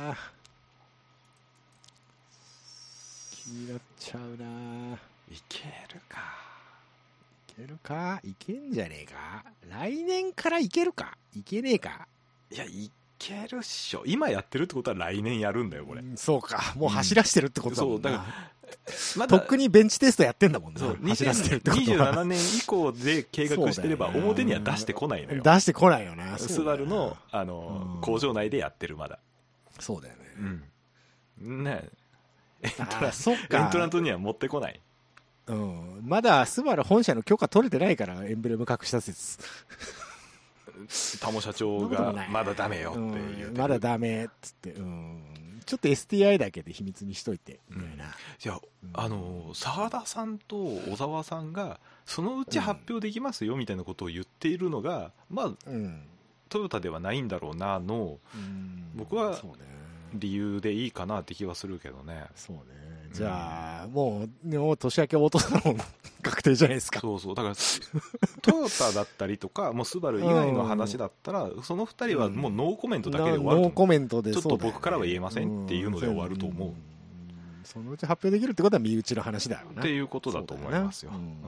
気になっちゃうないけるか。 いけるかいけんじゃねえか来年からいけるかいけねえか。 いやいけるっしょ。今やってるってことは来年やるんだよこれ。 うんそうかもう走らしてるってことだもんな、 そうだまとっくにベンチテストやってんだもんな。 そう走らせてるってことはにせんにじゅうななねん以降で計画してればそうだよね表には出してこないのよ。 出してこないよな。 スバルの、あのうん工場内でやってるまだ。 そうだよね。 うんねえエントあラーそっかエントラントには持ってこない。 うん、まだスバル本社の許可取れてないからエンブレム隠した説。 タモ社長がまだダメよって言ってる、 うんまだダメっつって、うん、ちょっと エスティーアイ だけで秘密にしといてみたいな。 いやあの澤田さんと小沢さんがそのうち発表できますよみたいなことを言っているのが、まあうんトヨタではないんだろうなのうん僕はそうね理由でいいかなって気はするけどね。 そうねじゃあ、もうもう年明けオートサロン確定じゃないですか。 そうそうだからトヨタだったりとかもうスバル以外の話だったら、そのふたりはもうノーコメントだけで終わると思う。 ノーコメントでちょっとそうだよね僕からは言えませんっていうので終わると思う、 んそのうち発表できるってことは身内の話だよなっていうことだと思いますよ。 そうだな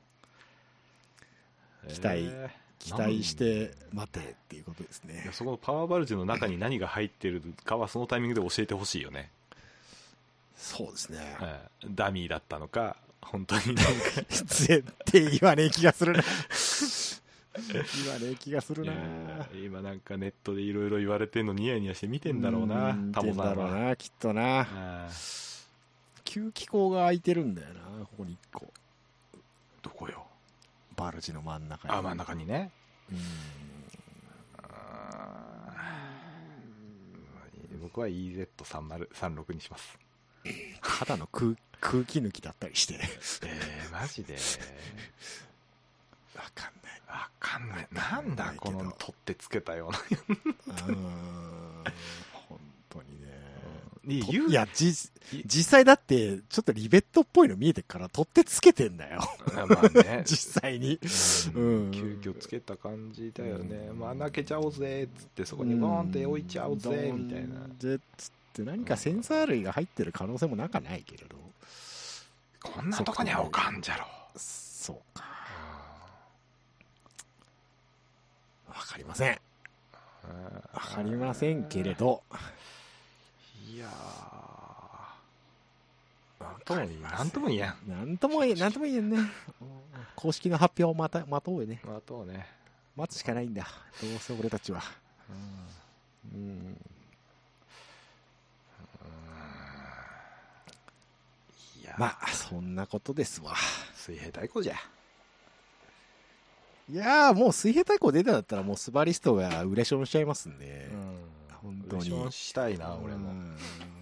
うん期待えー期待して待てっていうことですねいや。そこのパワーバルジの中に何が入ってるかはそのタイミングで教えてほしいよね、 そうですね。 うんダミーだったのか本当になんか絶対言わねえ気がするな言わねえ気がするな。 いや今なんかネットでいろいろ言われてんのニヤニヤして見てんだろうなうんタモさんは。 見てんだろうなきっとな。 あ吸気口が開いてるんだよなここにいっこどこよ。 バルジの真ん中に。 あ真ん中にね。 うんあー僕は イーゼットさんじゅうさんじゅうろく にします。 ただの空空気抜きだったりしてえー、マジでわかんない。 わかんないなんだこの取ってつけたようなうーん本当にね。 いと言ういやじい実際だってちょっとリベットっぽいの見えてっから取ってつけてんだよまあね実際に、 ううんん、急遽つけた感じだよね、まあ開けちゃおうぜっつってそこにボーンって置いちゃおうぜみたいな、 でっつって何かセンサー類が入ってる可能性もなかないけれど、 こんなとこには置かんじゃろ。 そうか、わかりませんわかりませんけれど、 いやーなんとも言えんなんとも言えんなんとも言えんね公式の発表をまた待とうよね、 待とうね、 待つしかないんだどうせ俺たちは、 うんうんいやまあそんなことですわ。 水平対抗じゃ。 いやーもう水平対抗出たんだったらもうスバリストがウレションしちゃいますんで、 うん本当にウレションしたいな俺も。 うん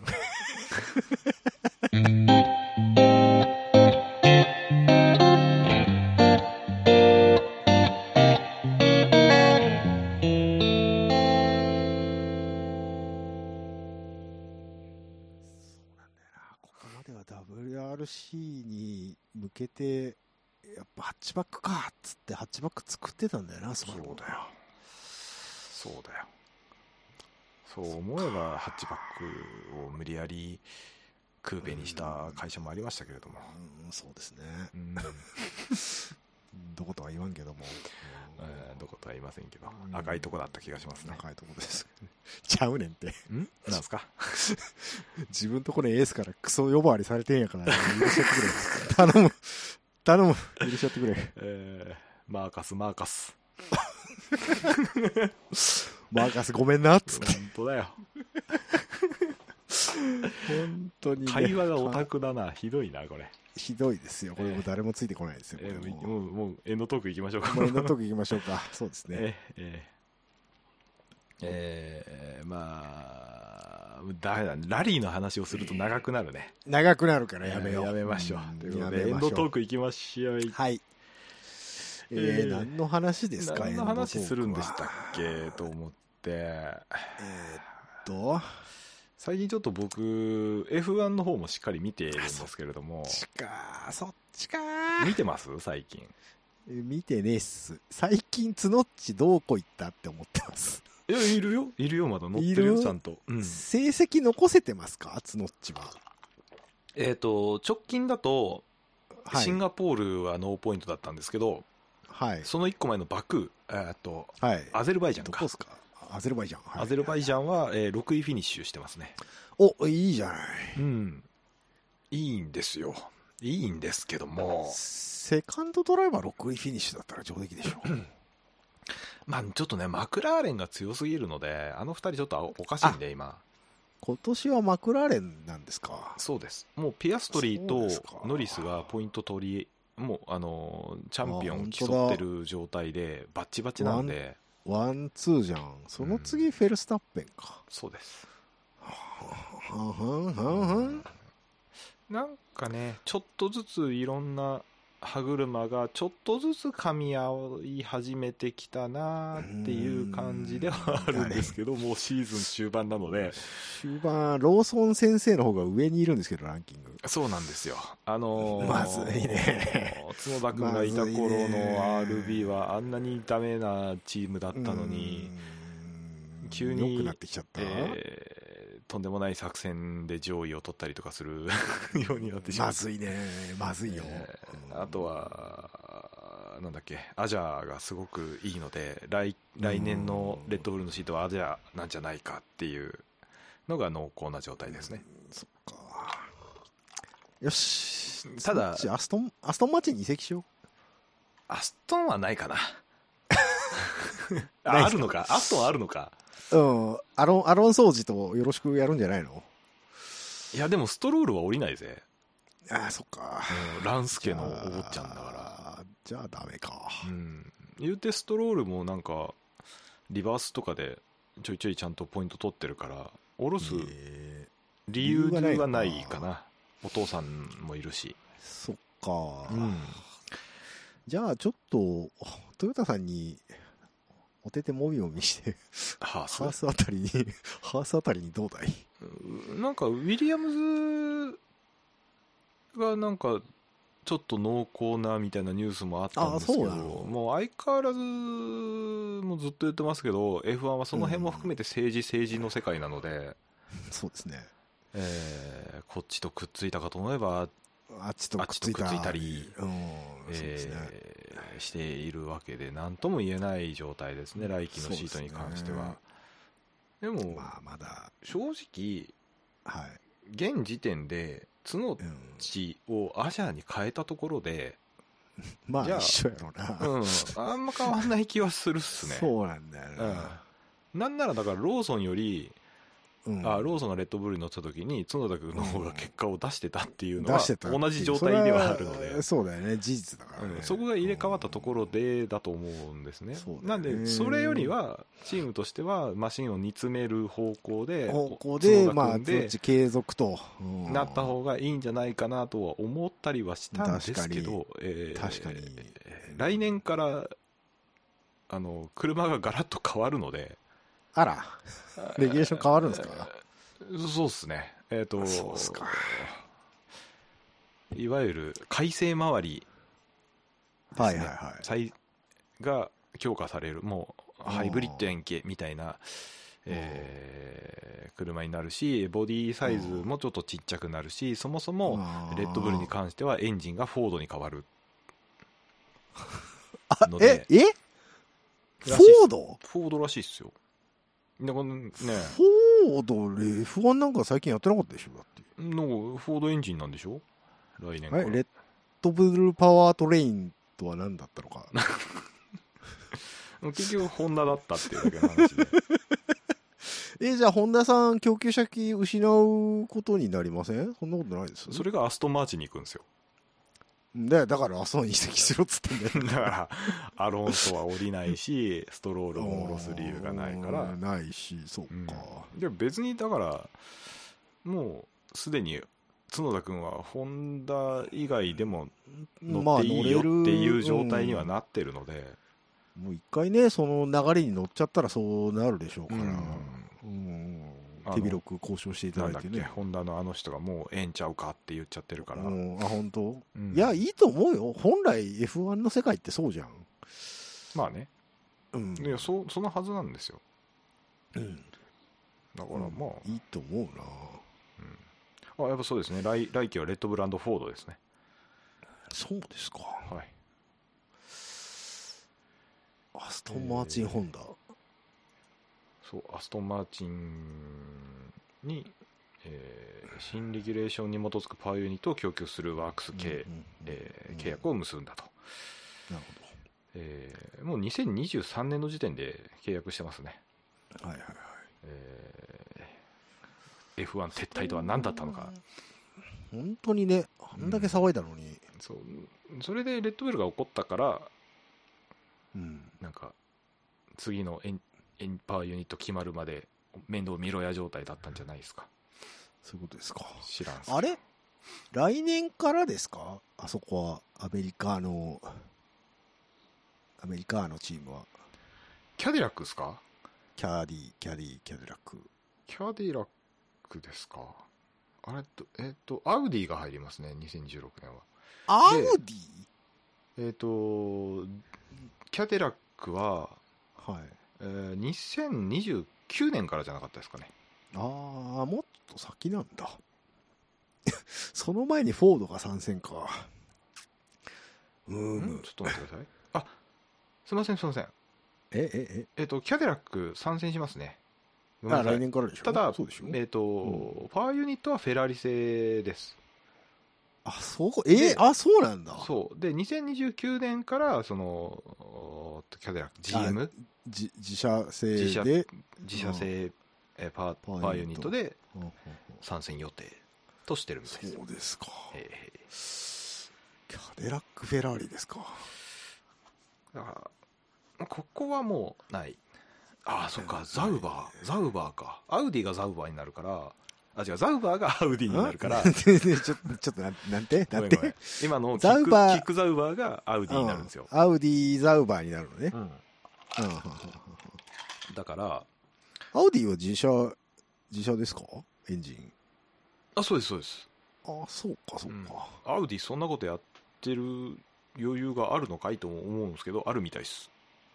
ここまでは ダブリューアールシー に向けてやっぱハッチバックかっつってハッチバック作ってたんだよな、スバルそうだよそうだよそう思えばハッチバックを無理やりクーペにした会社もありましたけれども、 うん、そうですね、 うんどことは言わんけども、 えーどことは言いませんけど、 うん赤いとこだった気がしますね。 高いとこですちゃうねんってんなんすか自分とこのエースからクソ呼ばわりされてんやから許しちゃってくれ頼む頼む許しちゃってくれえー、マーカスマーカスマーカスごめんなっつって本当だよ本当に、ね、 会話がオタクだな、ひどいなこれ。 ひどいですよこれも誰もついてこないですよ、 えー、 これももうもうエンドトーク行きましょうか。 もうエンドトーク行きましょうかそうですねえええー、まあダメだ、ラリーの話をすると長くなるね。 長くなるからやめよう、 やめましょう、 んということでエンやめましょうドトーク行きましょう。 はいえーえー何の話ですか、 何の話するんでしエンドトーたクはっけと思って、 えーっと最近ちょっと僕 エフワン の方もしっかり見ているんですけれども、 そっちかそっちか見てます最近。 見てねえっす最近つのっちどこ行ったって思ってますいやいるよいるよまだ乗ってるいるよちゃんと、うん、 成績残せてますかつのっちは、 えっ、と直近だと、 はい、 シンガポールはノーポイントだったんですけど、 はいそのいっこまえのバクー、えー、とはいアゼルバイジャンかどこですかアゼルバイジャン、はい、 アゼルバイジャンは、えー、ろくいフィニッシュしてますね。 おいいじゃないうんいいんですよいいんですけども、 セカンドドライバーろくいフィニッシュだったら上出来でしょまあちょっとねマクラーレンが強すぎるので、あのふたりちょっとおかしいんで今。 今年はマクラーレンなんですか。 そうです。もうピアストリーそうとですかノリスがポイント取り、もうあのチャンピオンあ本当だ競ってる状態でバッチバチなんで。 ワンツーじゃん。その次フェルスタッペンか、 そうです。 はんはんはんはんなんかねちょっとずついろんな歯車がちょっとずつ噛み合い始めてきたなっていう感じではあるんですけど、もうシーズン終盤なので。 終盤ローソン先生の方が上にいるんですけどランキング。 そうなんですよ。あのー、 まずいね角田君がいた頃まずいねの アールビー はあんなにダメなチームだったのに、 うーん急に良くなってきちゃった、 えーとんでもない作戦で上位を取ったりとかするようになってしまう。 まずいねまずいよ、 えーあとはなんだっけアジャーがすごくいいので、来来年のレッドブルのシートはアジャーなんじゃないかっていうのが濃厚な状態ですね。 そっかよし。 ただそっちアストンアストンマーチンに移籍しよう。 アストンはないかなあないっすかあるのかアストンあるのか。 うんアロンアロン掃除とよろしくやるんじゃないの。 いやでもストロールは降りないぜ。 ああそっか、 うんランスケのお坊ちゃんだから。 じゃあダメか。 うん言うてストロールもなんかリバースとかでちょいちょいちゃんとポイント取ってるから下ろすえ理由は理由がなないいかかな。お父さんもいるし。 ーそっか、 うんじゃあちょっとトヨタさんにお手手もみもみしてハースハースあたりにハースあたりにどうだい？ なんかウィリアムズがなんかちょっと濃厚なみたいなニュースもあったんですけど、もう相変わらずもうずっと言ってますけど エフワン はその辺も含めて政治政治の世界なので、 そうですね、 えー、こっちとくっついたかと思えばあっちとくっつい た, あっちとくっついたり、 うん、 えーそうですね、 しているわけで何とも言えない状態ですね、来季のシートに関しては。でも、 まあ、まだ正直、 はい、 現時点で角地をアジャーに変えたところで、 うん、まあ一緒やろうな、 うん、あんま変わんない気はするっすね。 そうなんだよな、 うん、なんならだからローソンより、 うん、 あローソンがレッドブルに乗った時に角田君の方が結果を出してたっていうのは、 うん、 同じ状態ではあるので、 そうだよね、事実だからね、 うん、そこが入れ替わったところでだと思うんですね。 そうだよね、 なんでそれよりはチームとしてはマシンを煮詰める方向で方向でまあで継続と、 うん、なった方がいいんじゃないかなとは思ったりはしたんですけど、えー、 確かに来年からあの車がガラッと変わるので、 あらレギュレーション変わるんですか？ そうっすね、えーとそうっすか、 いわゆる改正周りですね、 はいはいはい、 が強化される、もうハイブリッド円形みたいな、えー、車になるし、ボディサイズもちょっとちっちゃくなるし、そもそもレッドブルに関してはエンジンがフォードに変わるので、 ええフォードフォードらしいっすよ。ね、 フォードで エフワン なんか最近やってなかったでしょ？だってのフォードエンジンなんでしょ来年から。 レッドブルパワートレインとは何だったのか結局ホンダだったっていうだけの話でえじゃあホンダさん供給先失うことになりません？そんなことないです。 それがアストンマーチンに行くんですよ。 でだからアストンに移籍しろっつってんだよだからアロンソは降りないしストロールも降ろす理由がないからないし、そうか、 うん、で別にだからもうすでに角田君はホンダ以外でも乗っていいよっていう状態にはなってるので、 まあ、もう一回ねその流れに乗っちゃったらそうなるでしょうから、うんうん、手広く交渉していただいてね。 ホンダのあの人がもうええんちゃうかって言っちゃってるから、うん、 あ本当、 うん、 いやいいと思うよ。本来 エフワン の世界ってそうじゃん。 まあね、 うん、 いや そ, そのはずなんですよ、 うん、 だからまあ、 うん、いいと思うな。 あやっぱそうですね、来, 来季はレッドブランドフォードですね。 そうですか。 はい。 アストンマーチンホンダ、えー、 そうアストンマーチンに、えー、新レギュレーションに基づくパワーユニットを供給するワークス系、えー、契約を結んだと。 なるほど、 えー、もうにせんにじゅうさんねんの時点で契約してますね。 はいはいはい、 えー、エフワン 撤退とは何だったのか。 本当にね、あんだけ騒いだのに、うん、 そうそれでレッドブルが起こったから、 うん、 なんか次のエンエンパワーユニット決まるまで面倒見ろや状態だったんじゃないですか。 そういうことですか。 知らんす。 あれ来年からですか？あそこはアメリカのアメリカのチームはキャディラックですか？ キャディキャディキャディラックキャディラックですか？あれとえっ、ー、とアウディが入りますね、にせんじゅうろくねんは。 アウディえっ、ー、とキャディラックは、 はいえー、にせんにじゅうきゅうねんからじゃなかったですかね。 ああもっと先なんだその前にフォードが参戦か。うーんちょっと待ってください。あすいませんすいません。 ええええっ、ー、とキャディラック参戦しますね。 あ来年からでしょ。 ただそうでしょ、 えーとうん、パワーユニットはフェラーリ製です。 あそうえー、あそうなんだ。 そうでにせんにじゅうきゅうねんからそのキャディラック ジーエム自, 自社製で自社自社製、うん、パワーユニットで参戦予定としてるみたいです。 そうですか、 えー、キャデラックフェラーリですか。 だからここはもうない。ああそっか、ザウバーザウバーか。アウディがザウバーになるから、あ違うザウバーがアウディになるからちょっとちょっとななんてなんてごめんごめん今のキックザウバーキックザウバーがアウディになるんですよ、 うん、アウディザウバーになるのね、 うん、 うんうんうんうんだからアウディは自社自社ですかエンジン。 あそうですそうです。 あそうかそうか、 うん、アウディそんなことやってる余裕があるのかいと思うんですけど、あるみたいです。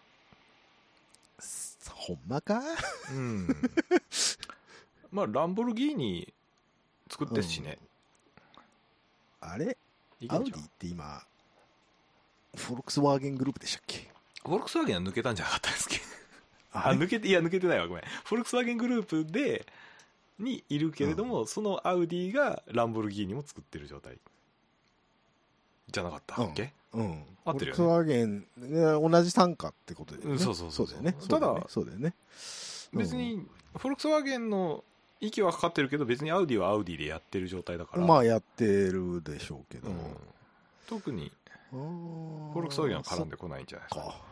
ほんまか。 うんまあランボルギーニ作ってっしね、 うん、あれいけんじゃん。 アウディって今フォルクスワーゲングループでしたっけ。 フォルクスワーゲンは抜けたんじゃなかったですっけ。 ああ抜けていや抜けてないわごめん。フォルクスワーゲングループでにいるけれども、うん、そのアウディがランボルギーニも作ってる状態じゃなかったっけ。 うん、うん、 合ってるよね。 フォルクスワーゲン、ね、同じ単価ってことで、ね、 うん、そうそうそうそうだよね。 ただそうだよね。 別にフォルクスワーゲンの息はかかってるけど、別にアウディはアウディでやってる状態だから、 まあやってるでしょうけど、うん、 特にフォルクスワーゲンは絡んでこないんじゃないですか。は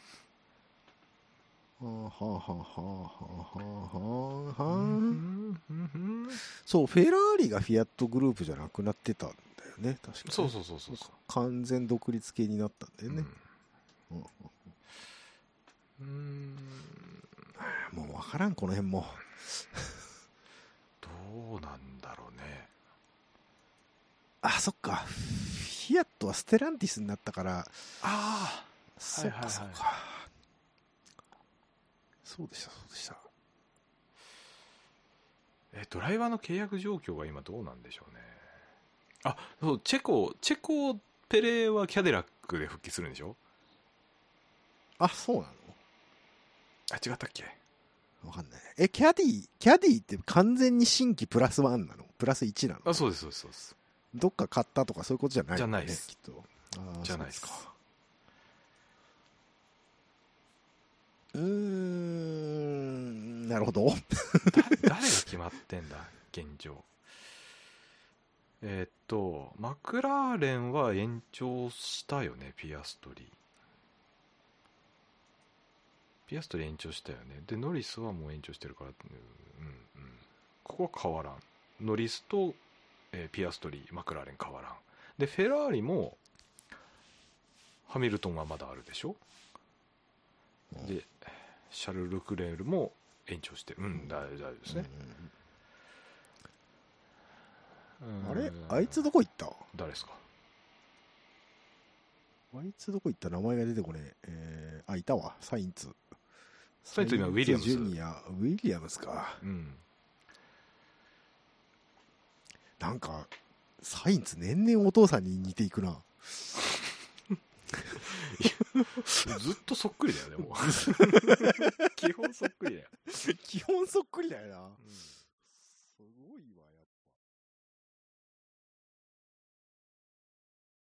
あはあはあはあはあはあ。そう、フェラーリがフィアットグループじゃなくなってたんだよね、確かに。 そうそうそうそうそう。 完全独立系になったんだよね。うん。うんうーんもう分からんこの辺もどうなんだろうね。 あそっか、フィアットはステランティスになったから。ああそっかそっか、はいはいはい、そうでしたそうでした。 えドライバーの契約状況が今どうなんでしょうね。あそうチェコチェコペレはキャデラックで復帰するんでしょ。 あそうなの。 あ違ったっけ。 わかんない。えキャディキャディって完全に新規プラスワンなのプラスいちなの。 あそうですそうですそうです。 どっか買ったとかそういうことじゃない、ね、 じゃないですきっと。あじゃないですか。 うーんなるほど誰が決まってんだ現状。えー、っとマクラーレンは延長したよね。ピアストリーピアストリー延長したよね。でノリスはもう延長してるから、うんうん、ここは変わらん。ノリスと、えー、ピアストリーマクラーレン変わらん。でフェラーリもハミルトンはまだあるでしょ、うん、でシャルル・クレールも延長してうん、大丈夫ですね、 うん、あれあいつどこ行った。 誰ですか。 あいつどこ行った。名前が出てこねえ。えー、あいたわサインツサインツ今ウィリアムズジュニアウィリアムズか。うんなんかサインツ年々お父さんに似ていくなずっとそっくりだよねもう基本そっくりだよ基本そっくりだよな、うん